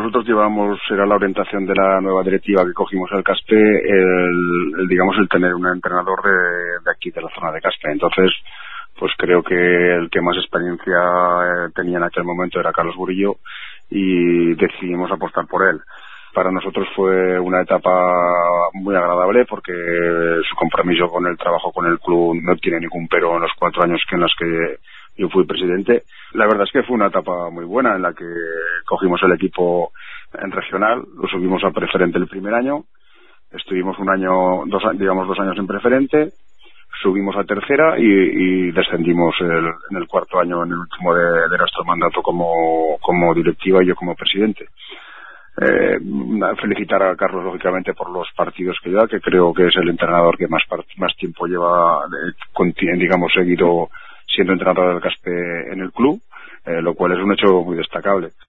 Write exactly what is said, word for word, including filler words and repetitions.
nosotros llevamos, era la orientación de la nueva directiva que cogimos al Caspe, el, el digamos, el tener un entrenador de, de aquí, de la zona de Caspe. Entonces, pues creo que el que más experiencia eh, tenía en aquel momento era Carlos Burillo y decidimos apostar por él. Para nosotros fue una etapa muy agradable porque su compromiso con el trabajo con el club no tiene ningún pero en los cuatro años que en los que yo fui presidente. La verdad es que fue una etapa muy buena en la que cogimos el equipo en regional, lo subimos a preferente el primer año, estuvimos un año, dos, digamos dos años en preferente, subimos a tercera y, y descendimos el, en el cuarto año, en el último de, de nuestro mandato como, como directiva y yo como presidente. Eh, felicitar a Carlos lógicamente por los partidos que lleva, que creo que es el entrenador que más más tiempo lleva, eh, digamos, seguido siendo entrenador del Caspe en el club, eh, lo cual es un hecho muy destacable.